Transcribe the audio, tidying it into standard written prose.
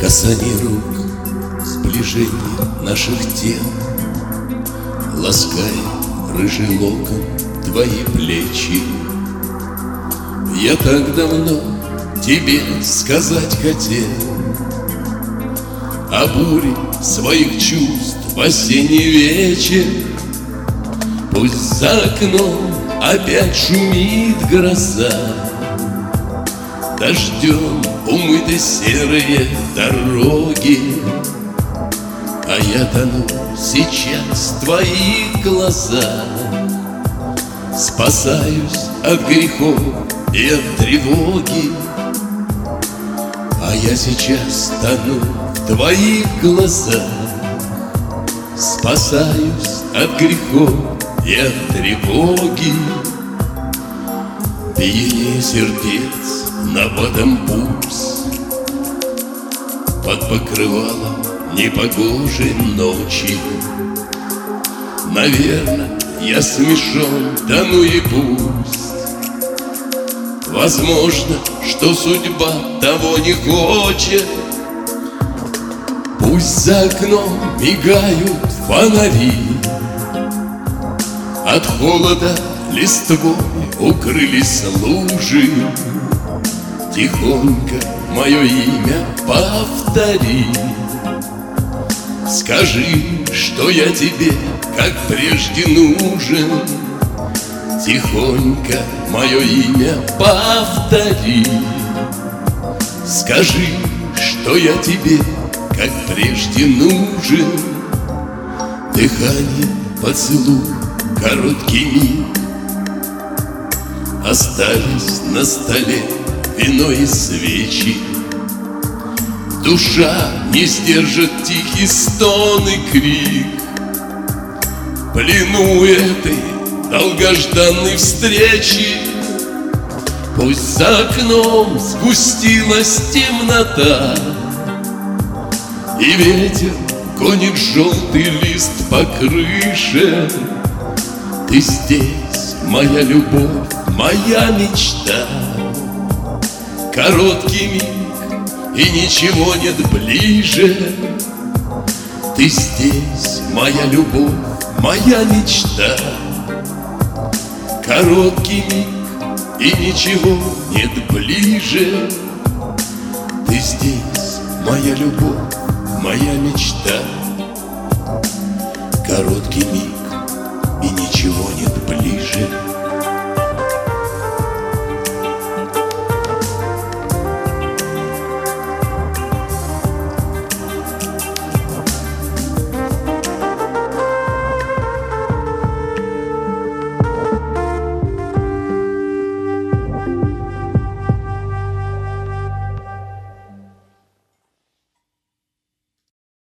Касание рук, сближение наших тел, лаская рыжий локон твои плечи. Я так давно тебе сказать хотел о буре своих чувств в осенний вечер. Пусть за окном опять шумит гроза, дождем умыты серые дороги, а я тону сейчас в твоих глазах. Спасаюсь от грехов и от тревоги, а я сейчас тону в твоих глазах. Спасаюсь от грехов и от тревоги. Биение сердец, нападом пульс, под покрывалом непогожей ночи. Наверно, я смешон, да ну и пусть. Возможно, что судьба того не хочет. Пусть за окном мигают фонари, от холода листвой укрылись лужи. Тихонько мое имя повтори. Скажи, что я тебе, как прежде, нужен. Тихонько мое имя повтори. Скажи, что я тебе, как прежде, нужен. Дыхание, поцелуй, короткий миг. Остались на столе вино и свечи. Душа не сдержит тихий стон и крик. В плену этой долгожданной встречи. Пусть за окном сгустилась темнота, и ветер гонит желтый лист по крыше. Ты здесь, моя любовь, моя мечта. Короткий миг, и ничего нет ближе. Ты здесь, моя любовь, моя мечта. Короткий миг, и ничего нет ближе. Ты здесь, моя любовь, моя мечта. Короткий миг, и ничего нет ближе.